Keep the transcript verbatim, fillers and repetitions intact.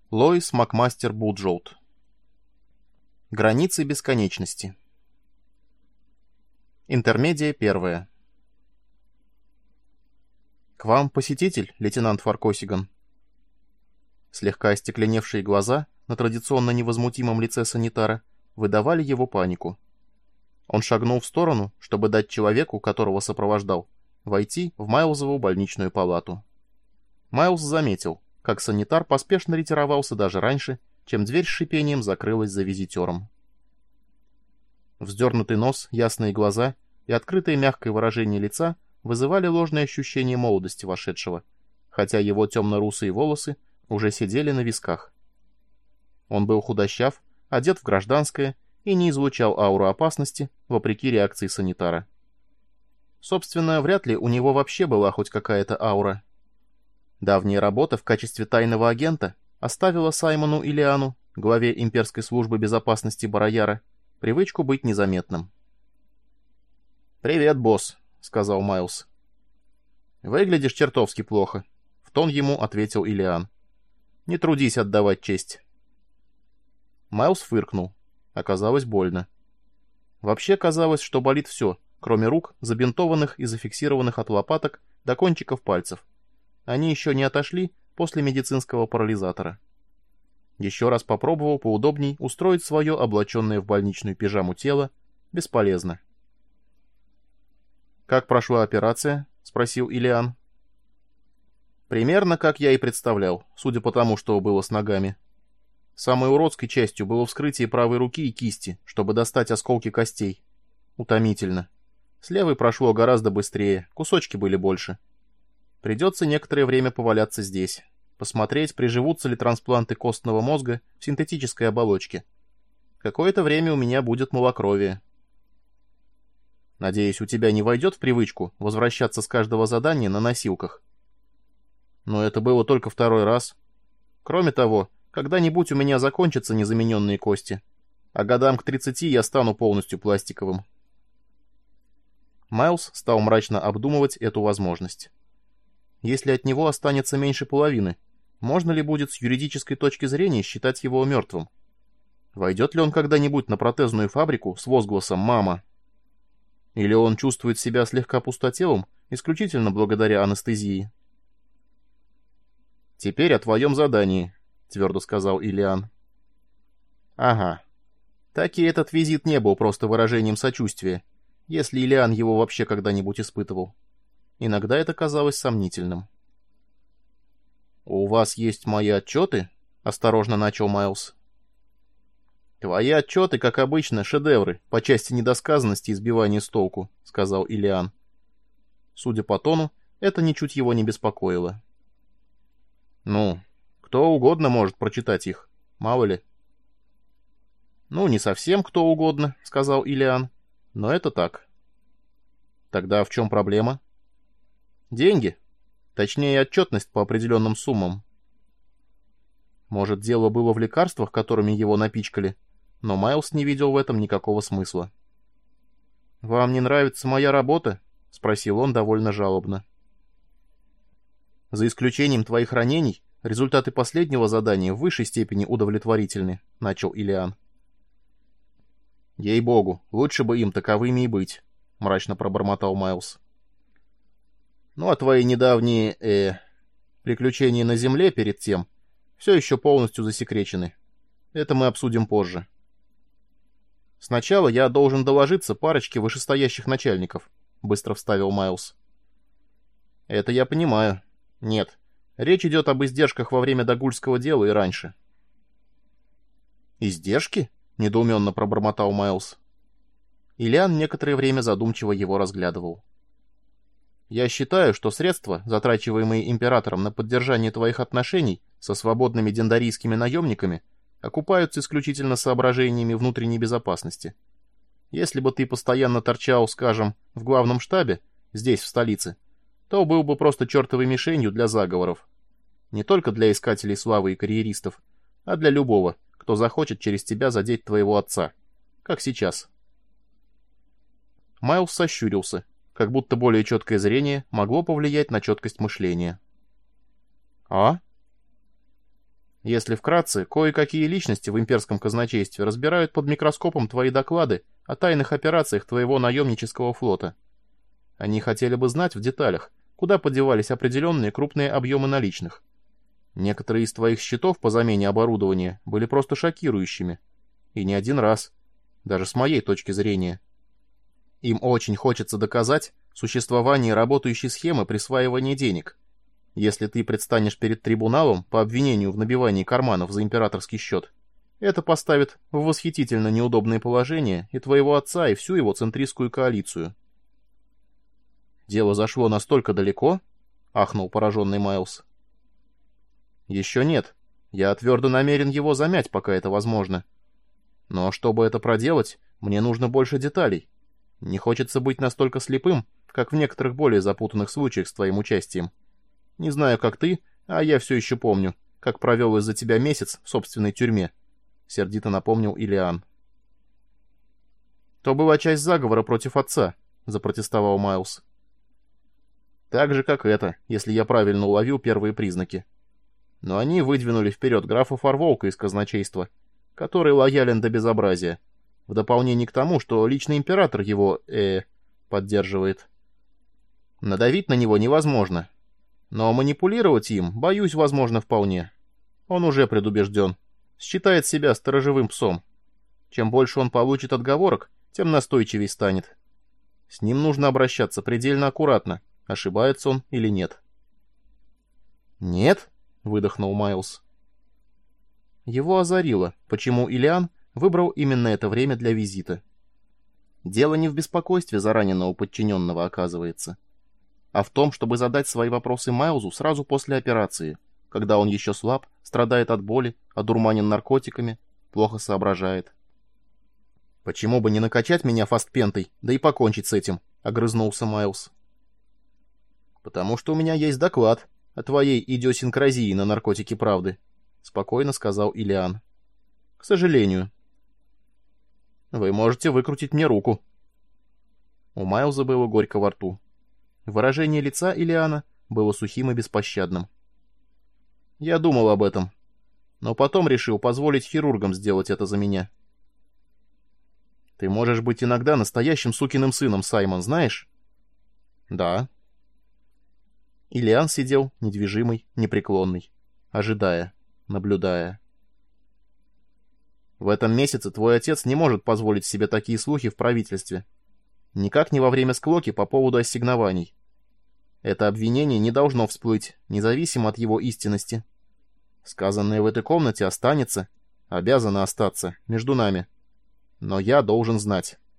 Лоис Макмастер Буджоут. Границы бесконечности. Интермедия первая. «К вам посетитель, лейтенант Фаркосиган». Слегка остекленевшие глаза на традиционно невозмутимом лице санитара выдавали его панику. Он шагнул в сторону, чтобы дать человеку, которого сопровождал, войти в Майлзову больничную палату. Майлз заметил, как санитар поспешно ретировался даже раньше, чем дверь с шипением закрылась за визитером. Вздернутый нос, ясные глаза и открытое мягкое выражение лица вызывали ложное ощущение молодости вошедшего, хотя его темно-русые волосы уже сидели на висках. Он был худощав, одет в гражданское и не излучал ауру опасности, вопреки реакции санитара. Собственно, вряд ли у него вообще была хоть какая-то аура. Давняя работа в качестве тайного агента оставила Саймону Илиану, главе имперской службы безопасности Барояра, привычку быть незаметным. «Привет, босс», — сказал Майлз. «Выглядишь чертовски плохо», — в тон ему ответил Илиан. «Не трудись отдавать честь». Майлз фыркнул. Оказалось больно. Вообще казалось, что болит все, кроме рук, забинтованных и зафиксированных от лопаток до кончиков пальцев. Они еще не отошли после медицинского парализатора. Еще раз попробовал поудобней устроить свое облаченное в больничную пижаму тело. Бесполезно. «Как прошла операция?» — спросил Илиан. «Примерно как я и представлял, судя по тому, что было с ногами. Самой уродской частью было вскрытие правой руки и кисти, чтобы достать осколки костей. Утомительно. С левой прошло гораздо быстрее, кусочки были больше. Придется некоторое время поваляться здесь, посмотреть, приживутся ли транспланты костного мозга в синтетической оболочке. Какое-то время у меня будет малокровие. Надеюсь, у тебя не войдет в привычку возвращаться с каждого задания на носилках. Но это было только второй раз. Кроме того, когда-нибудь у меня закончатся незамененные кости, а годам к тридцати я стану полностью пластиковым». Майлз стал мрачно обдумывать эту возможность. Если от него останется меньше половины, можно ли будет с юридической точки зрения считать его мертвым? Войдет ли он когда-нибудь на протезную фабрику с возгласом «мама»? Или он чувствует себя слегка пустотелым исключительно благодаря анестезии? «Теперь о твоем задании», — твердо сказал Илиан. «Ага. Так и этот визит не был просто выражением сочувствия, если Илиан его вообще когда-нибудь испытывал. Иногда это казалось сомнительным». «У вас есть мои отчеты?» — осторожно начал Майлз. «Твои отчеты, как обычно, шедевры по части недосказанности и сбивания с толку», — сказал Илиан. Судя по тону, это ничуть его не беспокоило. «Ну, кто угодно может прочитать их, мало ли». «Ну, не совсем кто угодно», — сказал Илиан, — «но это так». «Тогда в чем проблема?» «Деньги. Точнее, отчетность по определенным суммам». Может, дело было в лекарствах, которыми его напичкали, но Майлз не видел в этом никакого смысла. «Вам не нравится моя работа?» — спросил он довольно жалобно. «За исключением твоих ранений, результаты последнего задания в высшей степени удовлетворительны», — начал Илиан. «Ей-богу, лучше бы им таковыми и быть», — мрачно пробормотал Майлз. «Ну, а твои недавние, э, приключения на Земле перед тем все еще полностью засекречены. Это мы обсудим позже. Сначала я должен доложиться парочке вышестоящих начальников», — быстро вставил Майлз. «Это я понимаю. Нет, речь идет об издержках во время догульского дела и раньше». «Издержки?» — недоуменно пробормотал Майлз. Илиан некоторое время задумчиво его разглядывал. «Я считаю, что средства, затрачиваемые императором на поддержание твоих отношений со свободными дендарийскими наемниками, окупаются исключительно соображениями внутренней безопасности. Если бы ты постоянно торчал, скажем, в главном штабе, здесь, в столице, то был бы просто чертовой мишенью для заговоров. Не только для искателей славы и карьеристов, а для любого, кто захочет через тебя задеть твоего отца. Как сейчас». Майлз сощурился, как будто более четкое зрение могло повлиять на четкость мышления. «А?» Если вкратце, кое-какие личности в имперском казначействе разбирают под микроскопом твои доклады о тайных операциях твоего наемнического флота. Они хотели бы знать в деталях, куда подевались определенные крупные объемы наличных. Некоторые из твоих счетов по замене оборудования были просто шокирующими. И не один раз. Даже с моей точки зрения. Им очень хочется доказать существование работающей схемы присваивания денег. Если ты предстанешь перед трибуналом по обвинению в набивании карманов за императорский счет, это поставит в восхитительно неудобное положение и твоего отца, и всю его центристскую коалицию. «Дело зашло настолько далеко?» — ахнул пораженный Майлз. «Еще нет. Я твердо намерен его замять, пока это возможно. Но чтобы это проделать, мне нужно больше деталей. Не хочется быть настолько слепым, как в некоторых более запутанных случаях с твоим участием. Не знаю, как ты, а я все еще помню, как провел из-за тебя месяц в собственной тюрьме», — сердито напомнил Илиан. «То была часть заговора против отца», — запротестовал Майлз. «Так же, как это, если я правильно уловил первые признаки. Но они выдвинули вперед графа Фарволка из казначейства, который лоялен до безобразия, в дополнение к тому, что личный император его, э, поддерживает. Надавить на него невозможно, но манипулировать им, боюсь, возможно вполне. Он уже предубежден, считает себя сторожевым псом. Чем больше он получит отговорок, тем настойчивей станет. С ним нужно обращаться предельно аккуратно, ошибается он или нет». «Нет?» — выдохнул Майлз. Его озарило, почему Илиан выбрал именно это время для визита. Дело не в беспокойстве за раненого подчиненного, оказывается, а в том, чтобы задать свои вопросы Майлзу сразу после операции, когда он еще слаб, страдает от боли, одурманен наркотиками, плохо соображает. «Почему бы не накачать меня фастпентой, да и покончить с этим?» — огрызнулся Майлз. «Потому что у меня есть доклад о твоей идиосинкразии на наркотики правды», — спокойно сказал Илиан. «К сожалению». «Вы можете выкрутить мне руку». У Майлза было горько во рту. Выражение лица Илиана было сухим и беспощадным. «Я думал об этом, но потом решил позволить хирургам сделать это за меня». «Ты можешь быть иногда настоящим сукиным сыном, Саймон, знаешь?» «Да». Илиан сидел недвижимый, непреклонный, ожидая, наблюдая. «В этом месяце твой отец не может позволить себе такие слухи в правительстве. Никак не во время склоки по поводу ассигнований. Это обвинение не должно всплыть, независимо от его истинности. Сказанное в этой комнате останется, обязано остаться, между нами. Но я должен знать».